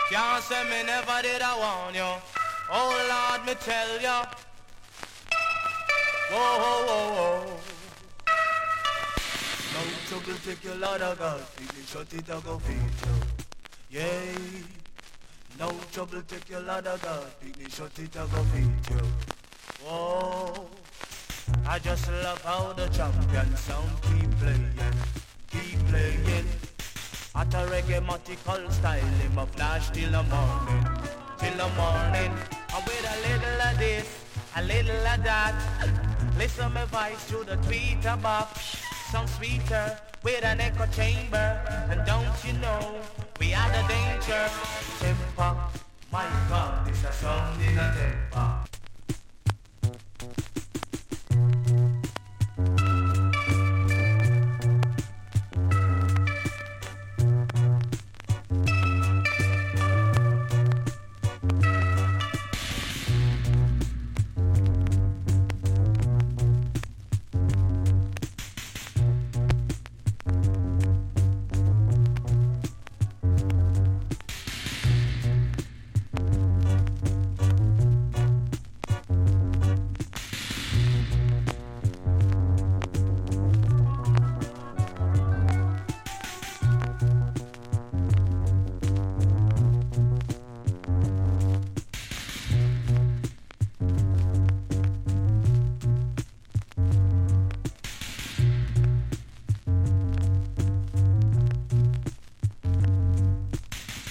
Can't say me never did I warn you. Oh Lord, me tell ya. Whoa, whoa, whoa, whoa. No trouble take your Lord of God. Feed me shut it I go feed you. Yeah. No trouble take your Lord of God. Feed me shut it I go feed you. Whoa. I just love how the champion sound keep playing. Keep playing. At a reggae-matical style, him a flash till the morning. Till the morning. And with a little of this, a little of that. Listen my voice through the tweeter box. Some sweeter with an echo chamber. And don't you know, we are the danger. Temper, my God, it's a song in a temper.